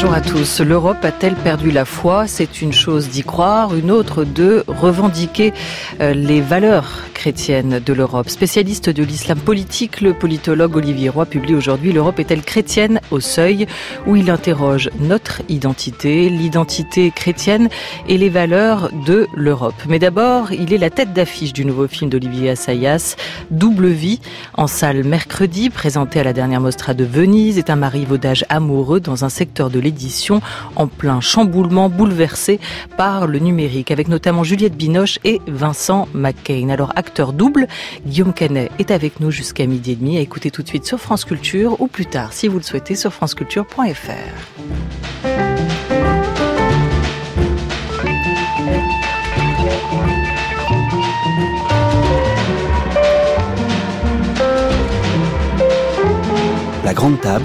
Bonjour à tous. L'Europe a-t-elle perdu la foi ? C'est une chose d'y croire, une autre de revendiquer les valeurs chrétiennes de l'Europe. Spécialiste de l'islam politique, le politologue Olivier Roy publie aujourd'hui « L'Europe est-elle chrétienne ?» au Seuil, où il interroge notre identité, l'identité chrétienne et les valeurs de l'Europe. Mais d'abord, il est la tête d'affiche du nouveau film d'Olivier Assayas, Double vie, en salle mercredi, présenté à la dernière Mostra de Venise, est un marivaudage amoureux dans un secteur de l'édition en plein chamboulement, bouleversé par le numérique, avec notamment Juliette Binoche et Vincent McCain. Alors, acteur double, Guillaume Canet est avec nous jusqu'à 12h30, à écouter tout de suite sur France Culture, ou plus tard, si vous le souhaitez, sur franceculture.fr. La grande table.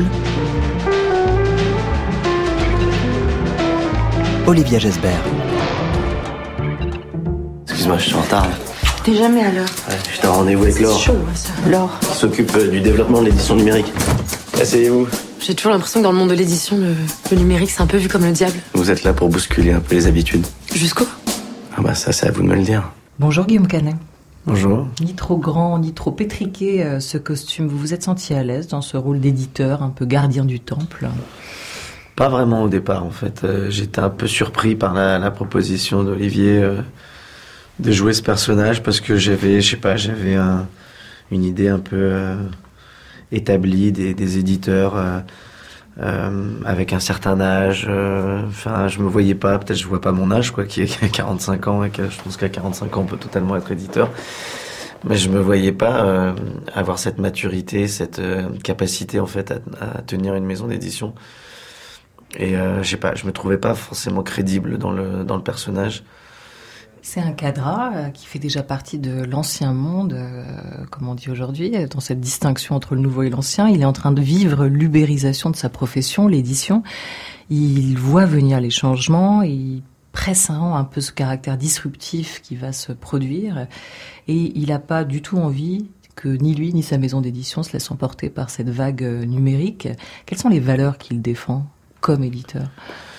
Olivia Gesbert. Excuse-moi, je suis en retard. T'es jamais à l'heure. Ouais, j'étais en rendez-vous avec Laure. C'est chaud, ça. Laure. Qui s'occupe du développement de l'édition numérique. Asseyez-vous. J'ai toujours l'impression que dans le monde de l'édition, le numérique, c'est un peu vu comme le diable. Vous êtes là pour bousculer un peu les habitudes. Jusqu'où ? Ah bah ça, c'est à vous de me le dire. Bonjour Guillaume Canet. Bonjour. Ni trop grand, ni trop pétriqué ce costume. Vous vous êtes senti à l'aise dans ce rôle d'éditeur, un peu gardien du temple ? Pas vraiment au départ, en fait. J'étais un peu surpris par la proposition d'Olivier de jouer ce personnage parce que j'avais une idée un peu établie des éditeurs avec un certain âge. Enfin, je me voyais pas, peut-être je vois pas mon âge, quoi, qui est 45 ans, et je pense qu'à 45 ans, on peut totalement être éditeur. Mais je me voyais pas avoir cette maturité, cette capacité, en fait, à tenir une maison d'édition. Et je me trouvais pas forcément crédible dans le personnage. C'est un cadre qui fait déjà partie de l'ancien monde, comme on dit aujourd'hui, dans cette distinction entre le nouveau et l'ancien. Il est en train de vivre l'ubérisation de sa profession, l'édition. Il voit venir les changements, il pressent un peu ce caractère disruptif qui va se produire. Et il n'a pas du tout envie que ni lui ni sa maison d'édition se laissent emporter par cette vague numérique. Quelles sont les valeurs qu'il défend comme éditeur ?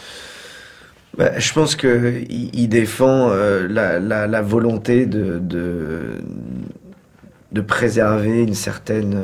Je pense que il défend la volonté de préserver une certaine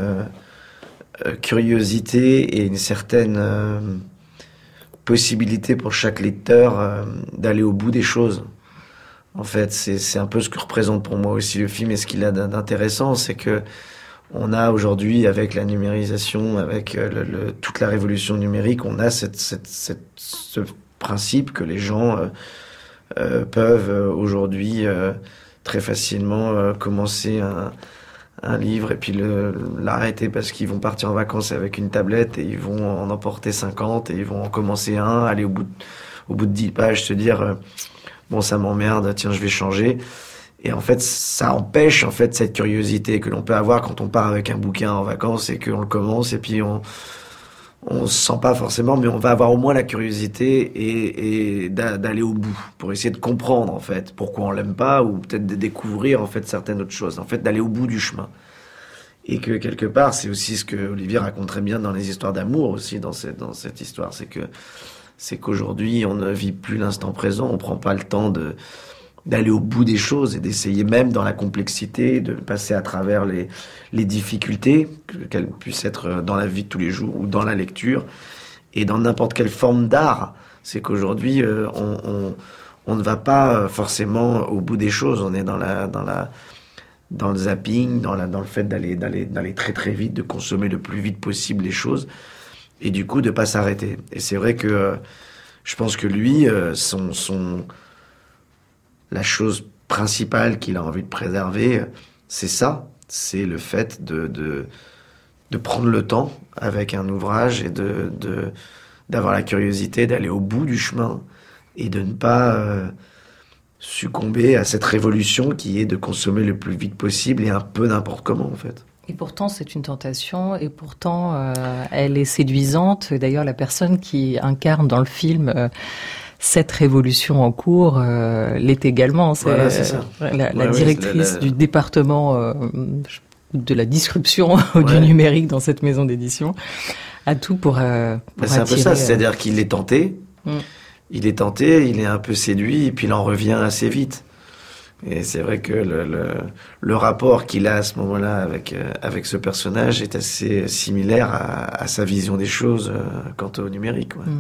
curiosité et une certaine possibilité pour chaque lecteur d'aller au bout des choses. En fait, c'est un peu ce que représente pour moi aussi le film, et ce qu'il a d'intéressant, c'est que on a aujourd'hui, avec la numérisation, avec toute la révolution numérique, on a ce principe que les gens peuvent aujourd'hui très facilement commencer un livre et puis l'arrêter parce qu'ils vont partir en vacances avec une tablette et ils vont en emporter 50 et ils vont en commencer un, aller au bout de 10 pages, se dire bon, ça m'emmerde, tiens, je vais changer. Et en fait, ça empêche en fait cette curiosité que l'on peut avoir quand on part avec un bouquin en vacances et qu'on le commence et puis on se sent pas forcément, mais on va avoir au moins la curiosité et d'aller au bout pour essayer de comprendre en fait pourquoi on l'aime pas, ou peut-être de découvrir en fait certaines autres choses, en fait d'aller au bout du chemin. Et que quelque part, c'est aussi ce que Olivier raconte très bien dans les histoires d'amour aussi, dans cette histoire, c'est qu'aujourd'hui on ne vit plus l'instant présent, on prend pas le temps d'aller au bout des choses et d'essayer, même dans la complexité, de passer à travers les difficultés, qu'elles puissent être dans la vie de tous les jours ou dans la lecture et dans n'importe quelle forme d'art. C'est qu'aujourd'hui, on ne va pas forcément au bout des choses. On est dans le zapping, dans le fait d'aller très très vite, de consommer le plus vite possible les choses et du coup de pas s'arrêter. Et c'est vrai que je pense que lui, la chose principale qu'il a envie de préserver, c'est ça. C'est le fait de prendre le temps avec un ouvrage et d'avoir la curiosité d'aller au bout du chemin et de ne pas succomber à cette révolution qui est de consommer le plus vite possible et un peu n'importe comment, en fait. Et pourtant, c'est une tentation, et pourtant, elle est séduisante. D'ailleurs, la personne qui incarne dans le film cette révolution en cours l'est également. Voilà, c'est ça. La directrice du département de la disruption du numérique dans cette maison d'édition. À tout pour c'est un peu ça, c'est-à-dire qu'il est tenté, il est un peu séduit, et puis il en revient assez vite. Et c'est vrai que le rapport qu'il a à ce moment-là avec ce personnage est assez similaire à sa vision des choses quant au numérique. Ouais.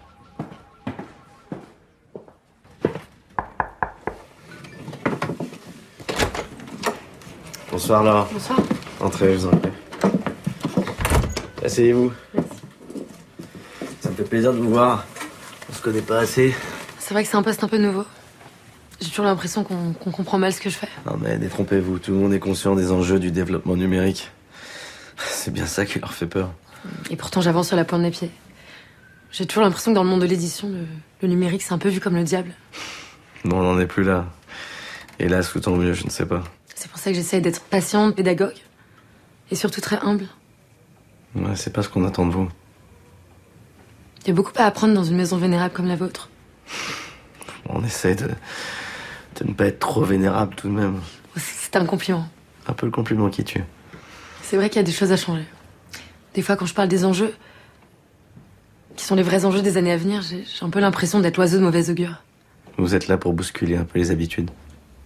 Bonsoir Laura. Bonsoir. Entrez, je vous en prie. Asseyez-vous. Merci. Ça me fait plaisir de vous voir. On se connaît pas assez. C'est vrai que c'est un poste un peu nouveau. J'ai toujours l'impression qu'on comprend mal ce que je fais. Non mais détrompez-vous, tout le monde est conscient des enjeux du développement numérique. C'est bien ça qui leur fait peur. Et pourtant, j'avance sur la pointe des pieds. J'ai toujours l'impression que dans le monde de l'édition, le numérique, c'est un peu vu comme le diable. Non, on n'en est plus là. Hélas, ou tant mieux, je ne sais pas. C'est pour ça que j'essaie d'être patiente, pédagogue. Et surtout très humble. Ouais, c'est pas ce qu'on attend de vous. Il y a beaucoup à apprendre dans une maison vénérable comme la vôtre. On essaie de ne pas être trop vénérable tout de même. C'est un compliment. Un peu le compliment qui tue. C'est vrai qu'il y a des choses à changer. Des fois, quand je parle des enjeux, qui sont les vrais enjeux des années à venir, j'ai un peu l'impression d'être l'oiseau de mauvaise augure. Vous êtes là pour bousculer un peu les habitudes. Jusqu'où ?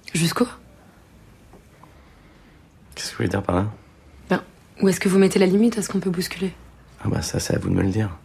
Qu'est-ce que vous voulez dire par là ? Ben, où est-ce que vous mettez la limite à ce qu'on peut bousculer ? Ah bah ça, c'est à vous de me le dire.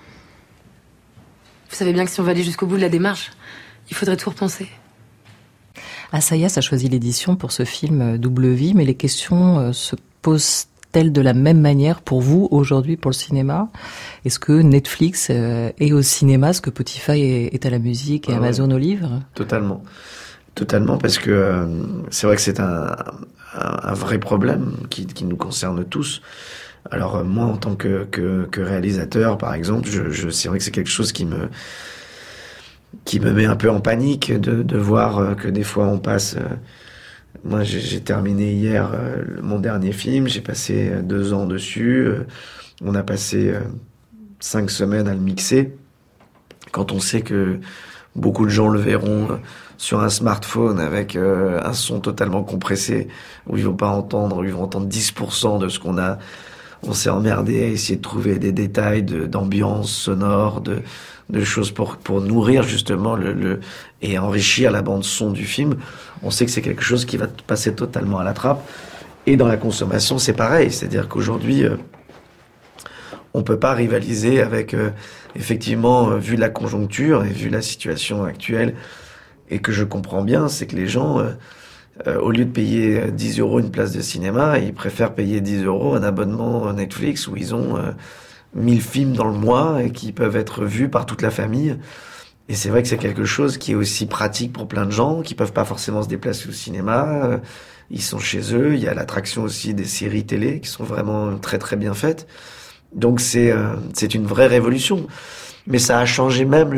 Vous savez bien que si on veut aller jusqu'au bout de la démarche, il faudrait tout repenser. Assayas a choisi l'édition pour ce film Double Vie, mais les questions se posent-elles de la même manière pour vous aujourd'hui pour le cinéma ? Est-ce que Netflix est au cinéma ce que Spotify est à la musique et Amazon au livre ? Totalement. Totalement, parce que c'est vrai que c'est un vrai problème qui nous concerne tous. Alors moi, en tant que réalisateur, par exemple, c'est vrai que c'est quelque chose qui me met un peu en panique de voir que des fois on passe... moi, j'ai terminé hier mon dernier film, j'ai passé 2 ans dessus, on a passé 5 semaines à le mixer. Quand on sait que beaucoup de gens le verront sur un smartphone avec un son totalement compressé, où ils vont pas entendre, où ils vont entendre 10% de ce qu'on a... On s'est emmerdé à essayer de trouver des détails d'ambiance sonore, de choses pour nourrir justement et enrichir la bande son du film. On sait que c'est quelque chose qui va passer totalement à la trappe. Et dans la consommation, c'est pareil. C'est-à-dire qu'aujourd'hui, on peut pas rivaliser avec, effectivement, vu la conjoncture et vu la situation actuelle, et que je comprends bien, c'est que les gens... au lieu de payer 10 € une place de cinéma, ils préfèrent payer 10 € un abonnement Netflix où ils ont 1000 films dans le mois et qui peuvent être vus par toute la famille. Et c'est vrai que c'est quelque chose qui est aussi pratique pour plein de gens qui peuvent pas forcément se déplacer au cinéma. Ils sont chez eux. Il y a l'attraction aussi des séries télé qui sont vraiment très très bien faites. Donc c'est une vraie révolution. Mais ça a changé même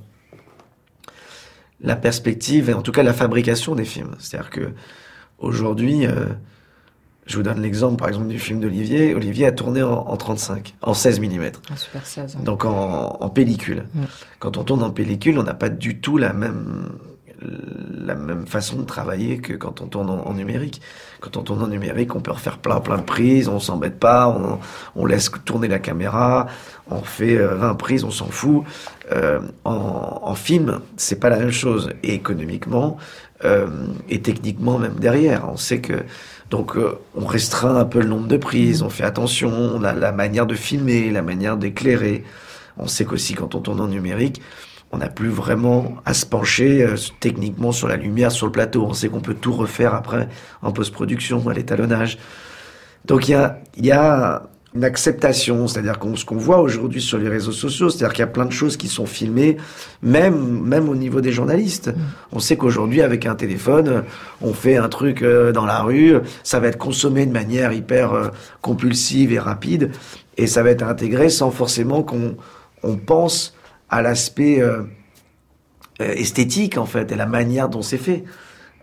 la perspective, et en tout cas la fabrication des films. C'est-à-dire que aujourd'hui, je vous donne l'exemple par exemple du film d'Olivier. Olivier a tourné en 35, en 16 mm. Un Super 16. Ouais. Donc en pellicule. Ouais. Quand on tourne en pellicule, on n'a pas du tout la même façon de travailler que quand on tourne en numérique. Quand on tourne en numérique, on peut refaire plein de prises, on s'embête pas, on laisse tourner la caméra, on fait 20 prises, on s'en fout. En film, c'est pas la même chose, et économiquement et techniquement même derrière. On sait que donc on restreint un peu le nombre de prises, on fait attention, on a la manière de filmer, la manière d'éclairer. On sait qu'aussi quand on tourne en numérique, on n'a plus vraiment à se pencher techniquement sur la lumière, sur le plateau. On sait qu'on peut tout refaire après en post-production, à l'étalonnage. Donc il y a une acceptation, c'est-à-dire ce qu'on voit aujourd'hui sur les réseaux sociaux, c'est-à-dire qu'il y a plein de choses qui sont filmées, même au niveau des journalistes. On sait qu'aujourd'hui, avec un téléphone, on fait un truc dans la rue, ça va être consommé de manière hyper compulsive et rapide, et ça va être intégré sans forcément qu'on pense à l'aspect esthétique, en fait, et la manière dont c'est fait.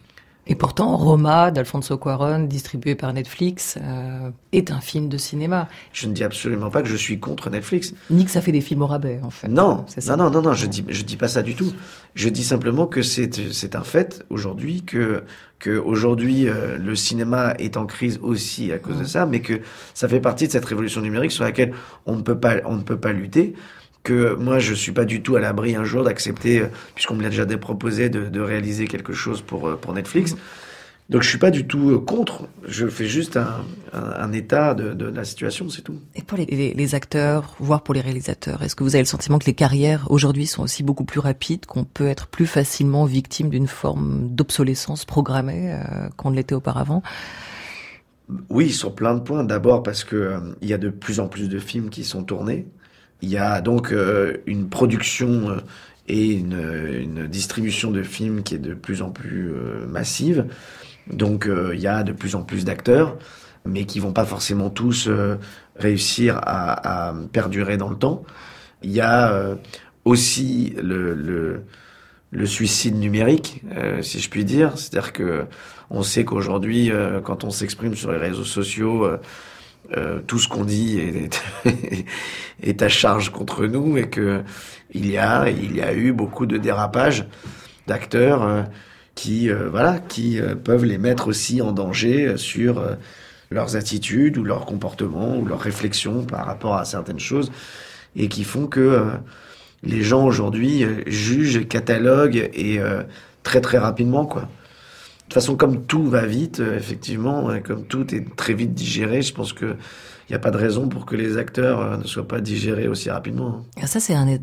Et pourtant, Roma, d'Alfonso Cuarón, distribué par Netflix, est un film de cinéma. Je ne dis absolument pas que je suis contre Netflix. Ni que ça fait des films au rabais, en fait. Non, c'est ça. non, je dis pas ça du tout. Je dis simplement que c'est un fait aujourd'hui que aujourd'hui le cinéma est en crise aussi à cause de ça, mais que ça fait partie de cette révolution numérique sur laquelle on ne peut pas lutter. Que moi je suis pas du tout à l'abri un jour d'accepter, puisqu'on me l'a déjà proposé de réaliser quelque chose pour Netflix. Donc je suis pas du tout contre, je fais juste un état de la situation, c'est tout. Et pour les acteurs, voire pour les réalisateurs, est-ce que vous avez le sentiment que les carrières aujourd'hui sont aussi beaucoup plus rapides, qu'on peut être plus facilement victime d'une forme d'obsolescence programmée qu'on ne l'était auparavant ? Oui, sur plein de points. D'abord parce que il y a de plus en plus de films qui sont tournés. Il y a donc une production et une distribution de films qui est de plus en plus massive. Donc il y a de plus en plus d'acteurs, mais qui vont pas forcément tous réussir à perdurer dans le temps. Il y a aussi le suicide numérique, si je puis dire. C'est-à-dire que on sait qu'aujourd'hui, quand on s'exprime sur les réseaux sociaux, tout ce qu'on dit est à charge contre nous, et que il y a eu beaucoup de dérapages d'acteurs qui peuvent les mettre aussi en danger sur leurs attitudes ou leurs comportements ou leurs réflexions par rapport à certaines choses, et qui font que les gens aujourd'hui jugent, cataloguent et très très rapidement, quoi. De toute façon, comme tout va vite, effectivement, comme tout est très vite digéré, je pense que il n'y a pas de raison pour que les acteurs ne soient pas digérés aussi rapidement. Ça, c'est un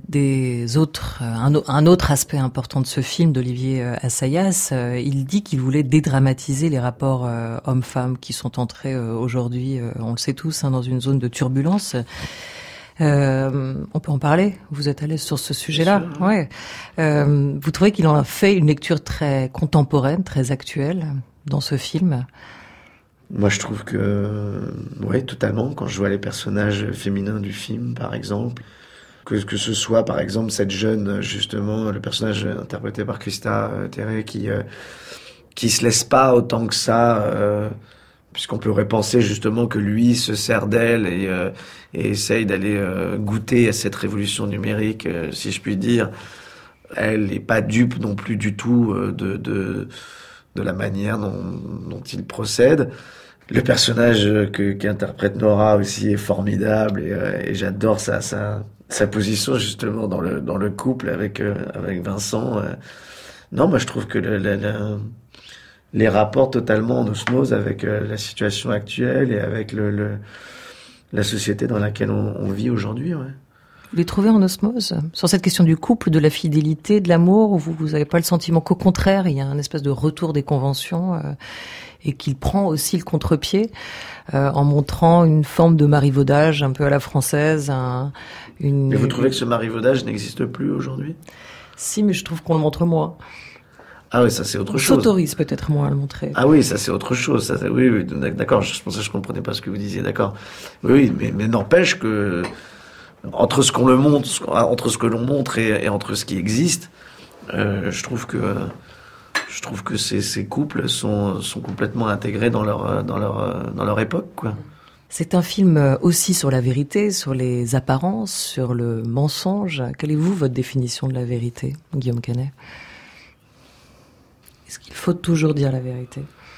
autre aspect important de ce film d'Olivier Assayas. Il dit qu'il voulait dédramatiser les rapports hommes-femmes qui sont entrés aujourd'hui, on le sait tous, dans une zone de turbulence. On peut en parler. Vous êtes à l'aise sur ce sujet-là. Ouais. Vous trouvez qu'il en a fait une lecture très contemporaine, très actuelle dans ce film? Moi, je trouve que, oui, totalement. Quand je vois les personnages féminins du film, par exemple, que ce soit, par exemple, cette jeune, justement, le personnage interprété par Christa Terré, qui se laisse pas autant que ça. Puisqu'on pourrait penser justement que lui se sert d'elle et essaye d'aller goûter à cette révolution numérique, si je puis dire. Elle n'est pas dupe non plus du tout de la manière dont il procède. Le personnage qu'interprète Nora aussi est formidable, et j'adore sa position justement dans le couple avec Vincent. Non, moi je trouve que les rapports totalement en osmose avec la situation actuelle et avec la société dans laquelle on vit aujourd'hui. Ouais. Vous les trouvez en osmose sur cette question du couple, de la fidélité, de l'amour, où vous n'avez pas le sentiment qu'au contraire, il y a un espèce de retour des conventions et qu'il prend aussi le contre-pied en montrant une forme de marivaudage un peu à la française. Mais vous trouvez que ce marivaudage n'existe plus aujourd'hui ? Si, mais je trouve qu'on le montre moins. Ah oui, ça c'est autre chose. On s'autorise peut-être moins à le montrer. Ah oui, ça c'est autre chose. Oui, d'accord. Je pensais que je comprenais pas ce que vous disiez. D'accord. Oui, mais n'empêche que entre ce qu'on le montre, entre ce que l'on montre et entre ce qui existe, je trouve que ces couples sont complètement intégrés dans leur époque, quoi. C'est un film aussi sur la vérité, sur les apparences, sur le mensonge. Quelle est votre définition de la vérité, Guillaume Canet ? Est-ce qu'il faut toujours dire la vérité ?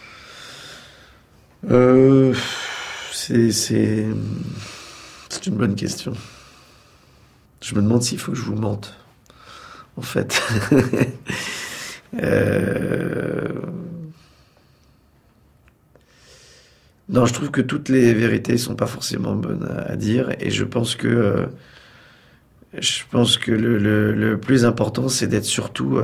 C'est une bonne question. Je me demande s'il faut que je vous mente, en fait. Non, je trouve que toutes les vérités sont pas forcément bonnes à dire, et je pense que le plus important, c'est d'être surtout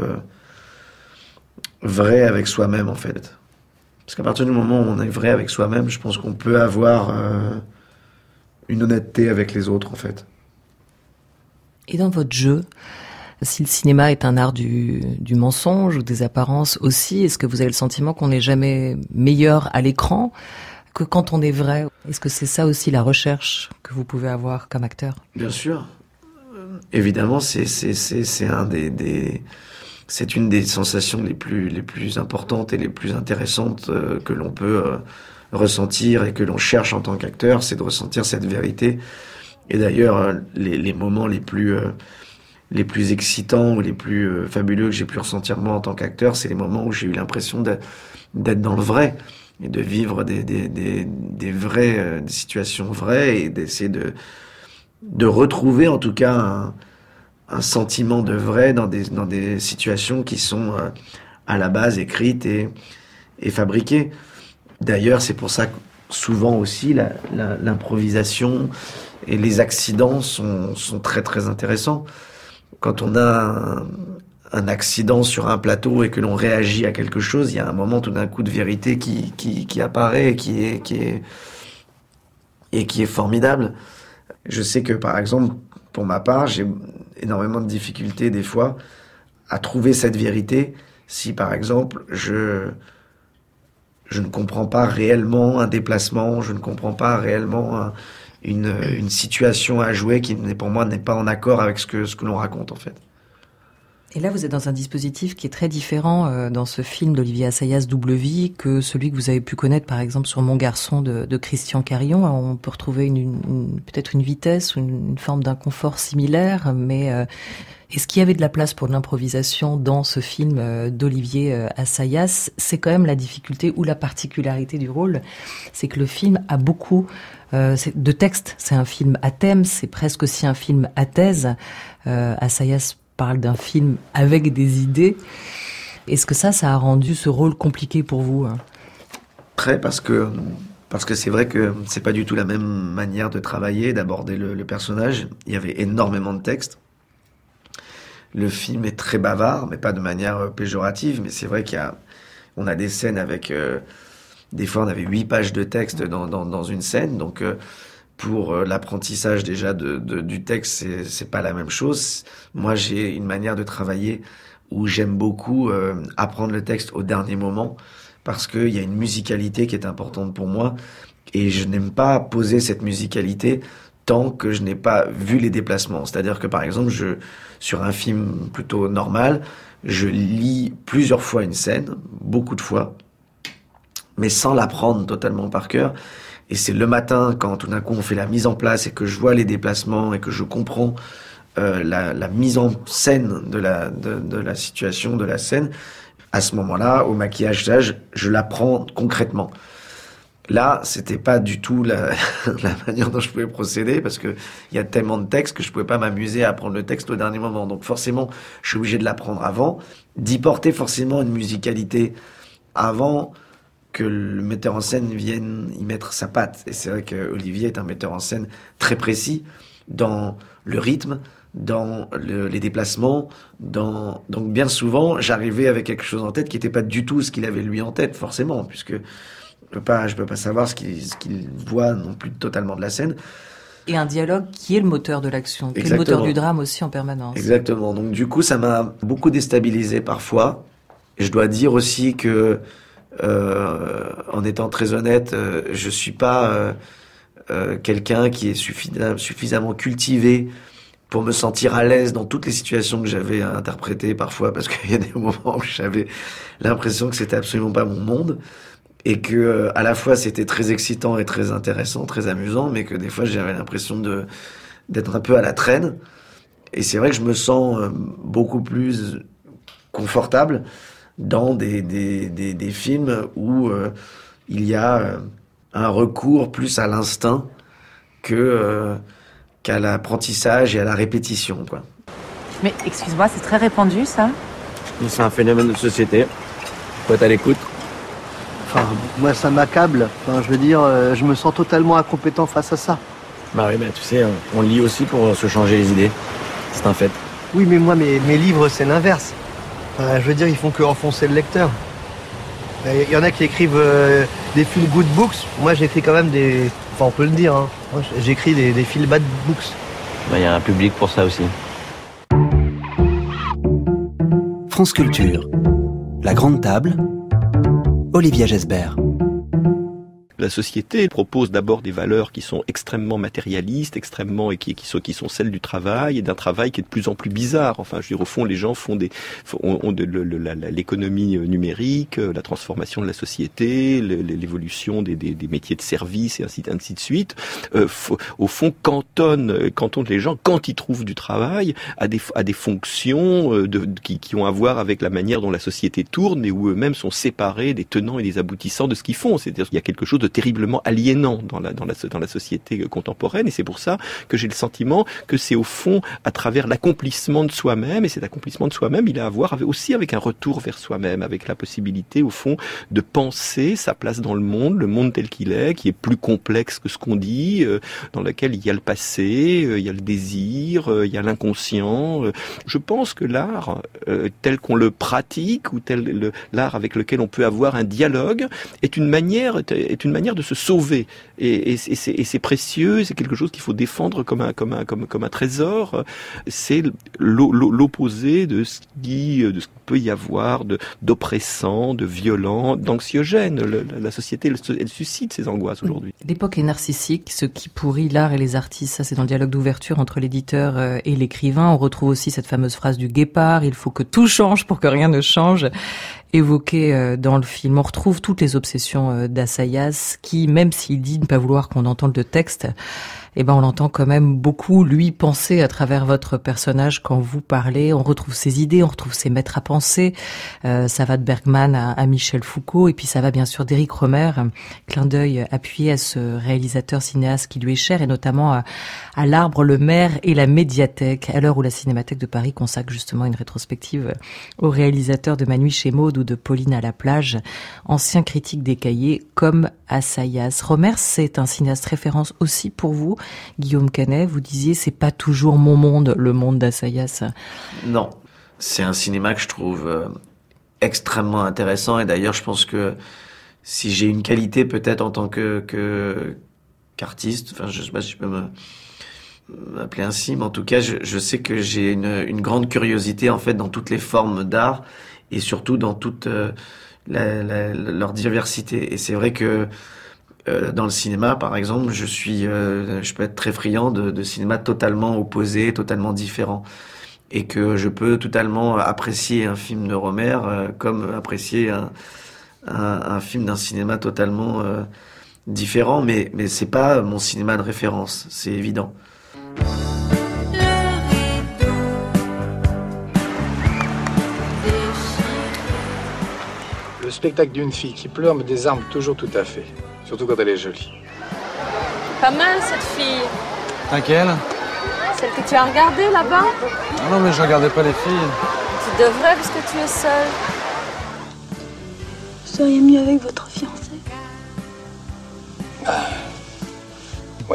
vrai avec soi-même, en fait. Parce qu'à partir du moment où on est vrai avec soi-même, je pense qu'on peut avoir une honnêteté avec les autres, en fait. Et dans votre jeu, si le cinéma est un art du mensonge ou des apparences aussi, est-ce que vous avez le sentiment qu'on n'est jamais meilleur à l'écran que quand on est vrai ? Est-ce que c'est ça aussi la recherche que vous pouvez avoir comme acteur ? Bien sûr. Évidemment, c'est un c'est une des sensations les plus importantes et les plus intéressantes que l'on peut ressentir et que l'on cherche en tant qu'acteur, c'est de ressentir cette vérité. Et d'ailleurs, les moments les plus excitants ou les plus fabuleux que j'ai pu ressentir moi en tant qu'acteur, c'est les moments où j'ai eu l'impression d'être dans le vrai et de vivre des vraies, des situations vraies et d'essayer de retrouver en tout cas un sentiment de vrai dans des situations qui sont à la base écrites et fabriquées. D'ailleurs, c'est pour ça que souvent aussi l'improvisation et les accidents sont très très intéressants. Quand on a un accident sur un plateau et que l'on réagit à quelque chose, il y a un moment tout d'un coup de vérité qui apparaît et qui est formidable. Je sais que par exemple, pour ma part, j'ai énormément de difficultés des fois à trouver cette vérité si par exemple je ne comprends pas réellement un déplacement, je ne comprends pas réellement une situation à jouer qui pour moi n'est pas en accord avec ce que l'on raconte en fait. Et là, vous êtes dans un dispositif qui est très différent dans ce film d'Olivier Assayas, Double Vie, que celui que vous avez pu connaître, par exemple, sur Mon Garçon de Christian Carion. On peut retrouver peut-être une vitesse ou une forme d'inconfort similaire, mais est-ce qu'il y avait de la place pour l'improvisation dans ce film d'Olivier Assayas? C'est quand même la difficulté ou la particularité du rôle, c'est que le film a beaucoup de textes. C'est un film à thème, c'est presque aussi un film à thèse. Assayas parle d'un film avec des idées. Est-ce que ça a rendu ce rôle compliqué pour vous? Très, parce que c'est vrai que c'est pas du tout la même manière de travailler, d'aborder le personnage. Il y avait énormément de textes. Le film est très bavard, mais pas de manière péjorative, mais c'est vrai on a des scènes avec... des fois, on avait 8 pages de texte dans une scène, donc... Pour l'apprentissage déjà du texte, c'est pas la même chose. Moi, j'ai une manière de travailler où j'aime beaucoup apprendre le texte au dernier moment parce qu'il y a une musicalité qui est importante pour moi et je n'aime pas poser cette musicalité tant que je n'ai pas vu les déplacements. C'est-à-dire que par exemple, sur un film plutôt normal, je lis plusieurs fois une scène, beaucoup de fois, mais sans l'apprendre totalement par cœur. Et c'est le matin, quand tout d'un coup on fait la mise en place et que je vois les déplacements et que je comprends la mise en scène de la situation, de la scène, à ce moment-là, au maquillage, je l'apprends concrètement. Là, c'était pas du tout la manière dont je pouvais procéder parce que il y a tellement de textes que je pouvais pas m'amuser à apprendre le texte au dernier moment. Donc forcément, je suis obligé de l'apprendre avant, d'y porter forcément une musicalité avant que le metteur en scène vienne y mettre sa patte. Et c'est vrai qu'Olivier est un metteur en scène très précis dans le rythme, dans les déplacements, donc bien souvent, j'arrivais avec quelque chose en tête qui n'était pas du tout ce qu'il avait lui en tête, forcément, puisque je peux pas savoir ce qu'il voit non plus totalement de la scène. Et un dialogue qui est le moteur de l'action, qui est le moteur du drame aussi en permanence. Exactement. Donc du coup, ça m'a beaucoup déstabilisé parfois. Et je dois dire aussi que en étant très honnête, je suis pas quelqu'un qui est suffisamment cultivé pour me sentir à l'aise dans toutes les situations que j'avais à interpréter parfois, parce qu'il y a des moments où j'avais l'impression que c'était absolument pas mon monde et que à la fois c'était très excitant et très intéressant, très amusant, mais que des fois j'avais l'impression d'être un peu à la traîne. Et c'est vrai que je me sens beaucoup plus confortable dans des films où il y a un recours plus à l'instinct qu'à l'apprentissage et à la répétition, quoi. Mais excuse-moi, c'est très répandu, ça? C'est un phénomène de société. Faut être à l'écoute. Enfin, moi, ça m'accable. Enfin, je veux dire, je me sens totalement incompétent face à ça. Bah oui, tu sais, on lit aussi pour se changer les idées. C'est un fait. Oui, mais moi, mes livres, c'est l'inverse. Enfin, je veux dire, ils font que enfoncer le lecteur. Il y en a qui écrivent des feel good books. Moi, j'écris quand même des... Enfin, on peut le dire, hein. Moi, j'écris des feel bad books. Bah, y a un public pour ça aussi. France Culture. La Grande Table. Olivia Gesbert. La société propose d'abord des valeurs qui sont extrêmement matérialistes, extrêmement et qui sont celles du travail et d'un travail qui est de plus en plus bizarre. Enfin, je veux dire, au fond, les gens ont l'économie numérique, la transformation de la société, l'évolution des métiers de service et ainsi de suite. Au fond, cantonnent les gens quand ils trouvent du travail à des fonctions qui ont à voir avec la manière dont la société tourne et où eux-mêmes sont séparés des tenants et des aboutissants de ce qu'ils font. C'est-à-dire qu'il y a quelque chose de terriblement aliénant dans la société contemporaine, et c'est pour ça que j'ai le sentiment que c'est au fond à travers l'accomplissement de soi-même, et cet accomplissement de soi-même, il a à voir aussi avec un retour vers soi-même, avec la possibilité au fond de penser sa place dans le monde tel qu'il est, qui est plus complexe que ce qu'on dit, dans lequel il y a le passé, il y a le désir, il y a l'inconscient. Je pense que l'art, tel qu'on le pratique, ou l'art avec lequel on peut avoir un dialogue, est une manière de se sauver. Et c'est précieux, c'est quelque chose qu'il faut défendre comme un trésor. C'est l'opposé de ce qu'il peut y avoir d'oppressant, de violent, d'anxiogène. La société, elle suscite ces angoisses aujourd'hui. L'époque est narcissique, ce qui pourrit l'art et les artistes, ça c'est dans le dialogue d'ouverture entre l'éditeur et l'écrivain. On retrouve aussi cette fameuse phrase du guépard, il faut que tout change pour que rien ne change, évoquée dans le film. On retrouve toutes les obsessions d'Assayas qui, même s'il dit ne pas vouloir qu'on entende le texte, on l'entend quand même beaucoup, lui, penser à travers votre personnage quand vous parlez. On retrouve ses idées, on retrouve ses maîtres à penser. Ça va de Bergman à Michel Foucault, et puis ça va bien sûr d'Éric Rohmer. Clin d'œil appuyé à ce réalisateur cinéaste qui lui est cher, et notamment à L'Arbre, le Maire et la Médiathèque, à l'heure où la Cinémathèque de Paris consacre justement une rétrospective aux réalisateurs de Ma nuit chez Maud ou de Pauline à la plage, ancien critique des cahiers comme Assayas. Rohmer, c'est un cinéaste référence aussi pour vous. Guillaume Canet, vous disiez, c'est pas toujours mon monde, le monde d'Assayas. Non, c'est un cinéma que je trouve extrêmement intéressant, et d'ailleurs je pense que si j'ai une qualité peut-être en tant qu'artiste, enfin je sais pas si je peux m'appeler ainsi, mais en tout cas je sais que j'ai une grande curiosité en fait dans toutes les formes d'art, et surtout dans toute leur diversité. Et c'est vrai que dans le cinéma, par exemple, je peux être très friand de cinéma totalement opposé, totalement différent, et que je peux totalement apprécier un film de Rohmer comme apprécier un film d'un cinéma totalement différent, mais c'est pas mon cinéma de référence, c'est évident. Le spectacle d'une fille qui pleure me désarme toujours tout à fait. Surtout quand elle est jolie. Pas mal cette fille. Laquelle? Celle que tu as regardée là-bas? Ah non, mais je regardais pas les filles. Tu devrais parce que tu es seule. Vous seriez mieux avec votre fiancé. Oui.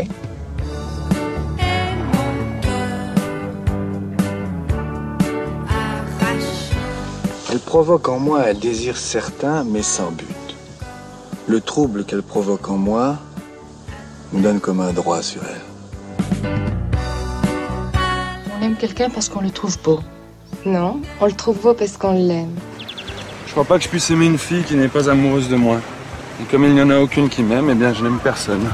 Elle provoque en moi un désir certain, mais sans but. Le trouble qu'elle provoque en moi me donne comme un droit sur elle. On aime quelqu'un parce qu'on le trouve beau. Non, on le trouve beau parce qu'on l'aime. Je crois pas que je puisse aimer une fille qui n'est pas amoureuse de moi. Et comme il n'y en a aucune qui m'aime, eh bien je n'aime personne.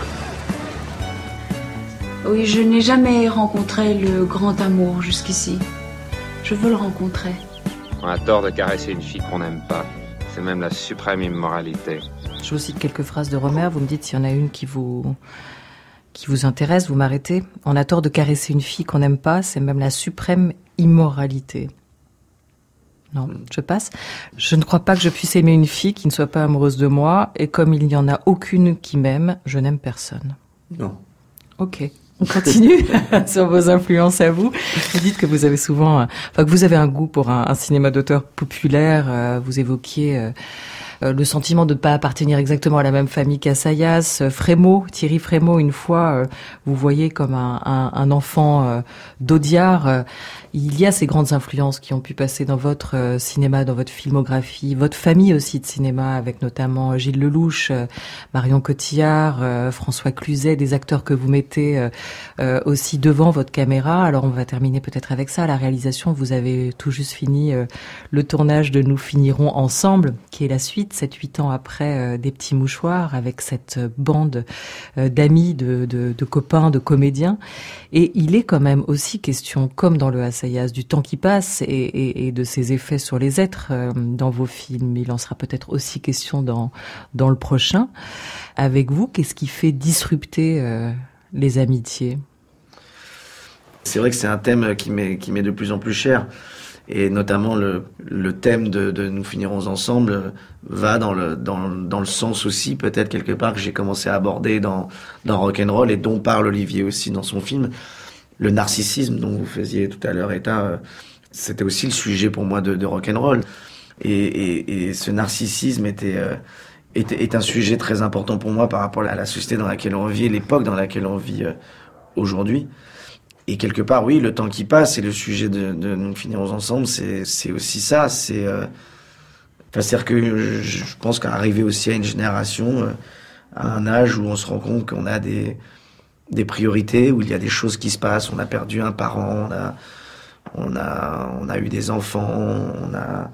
Oui, je n'ai jamais rencontré le grand amour jusqu'ici. Je veux le rencontrer. On a tort de caresser une fille qu'on n'aime pas. C'est même la suprême immoralité. Je vous cite quelques phrases de Rohmer, vous me dites s'il y en a une qui vous intéresse, vous m'arrêtez. On a tort de caresser une fille qu'on n'aime pas, c'est même la suprême immoralité. Non, je passe. Je ne crois pas que je puisse aimer une fille qui ne soit pas amoureuse de moi, et comme il n'y en a aucune qui m'aime, je n'aime personne. Non. Ok. On continue sur vos influences à vous. Vous dites que vous avez souvent, que vous avez un goût pour un cinéma d'auteur populaire. Vous évoquiez le sentiment de ne pas appartenir exactement à la même famille qu'Assayas. Thierry Frémaux, une fois, vous voyez comme un enfant d'Audiard. Il y a ces grandes influences qui ont pu passer dans votre cinéma, dans votre filmographie, votre famille aussi de cinéma, avec notamment Gilles Lelouch, Marion Cotillard, François Cluzet, des acteurs que vous mettez aussi devant votre caméra. Alors on va terminer peut-être avec ça. La réalisation, vous avez tout juste fini le tournage de Nous finirons ensemble, qui est la suite écrite 7-8 ans après Des petits mouchoirs, avec cette bande d'amis, de copains, de comédiens. Et il est quand même aussi question, comme dans Le Assayas, du temps qui passe et de ses effets sur les êtres dans vos films. Il en sera peut-être aussi question dans le prochain. Avec vous, qu'est-ce qui fait disrupter les amitiés ? C'est vrai que c'est un thème qui m'est de plus en plus cher. Et notamment le thème de Nous finirons ensemble va dans le sens aussi, peut-être quelque part, que j'ai commencé à aborder dans Rock'n'Roll et dont parle Olivier aussi dans son film. Le narcissisme dont vous faisiez tout à l'heure état, c'était aussi le sujet pour moi de Rock'n'Roll. Et ce narcissisme est un sujet très important pour moi par rapport à la société dans laquelle on vit, l'époque dans laquelle on vit aujourd'hui. Et quelque part, oui, le temps qui passe et le sujet de Nous finirons ensemble, c'est aussi ça. C'est-à-dire que je pense qu'arriver aussi à une génération, à un âge où on se rend compte qu'on a des priorités, où il y a des choses qui se passent. On a perdu un parent, on a eu des enfants, on a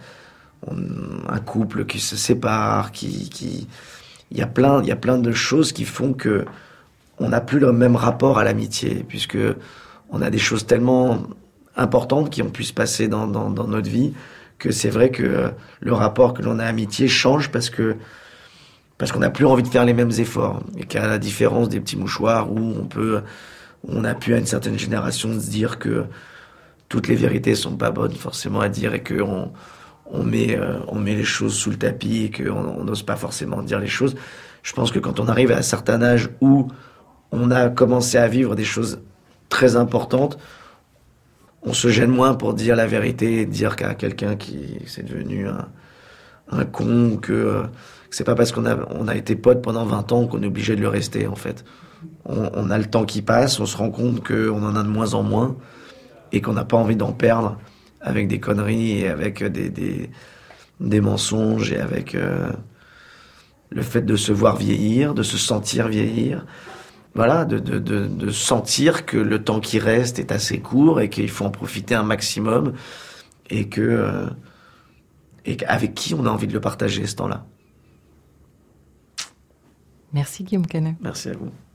un couple qui se sépare, il y a plein de choses qui font que on n'a plus le même rapport à l'amitié, puisque on a des choses tellement importantes qui ont pu se passer dans notre vie, que c'est vrai que le rapport que l'on a à l'amitié change parce qu'on n'a plus envie de faire les mêmes efforts. Et qu'à la différence des petits mouchoirs où on a pu à une certaine génération se dire que toutes les vérités sont pas bonnes forcément à dire et que on met les choses sous le tapis et qu'on n'ose pas forcément dire les choses. Je pense que quand on arrive à un certain âge où on a commencé à vivre des choses très importante, on se gêne moins pour dire la vérité et dire qu'à quelqu'un qui c'est devenu un con, que c'est pas parce qu'on a été potes pendant 20 ans qu'on est obligé de le rester, en fait. On a le temps qui passe, on se rend compte qu'on en a de moins en moins et qu'on n'a pas envie d'en perdre avec des conneries et avec des mensonges et avec le fait de se voir vieillir, de se sentir vieillir. Voilà, de sentir que le temps qui reste est assez court et qu'il faut en profiter un maximum et avec qui on a envie de le partager ce temps-là. Merci Guillaume Canet. Merci à vous.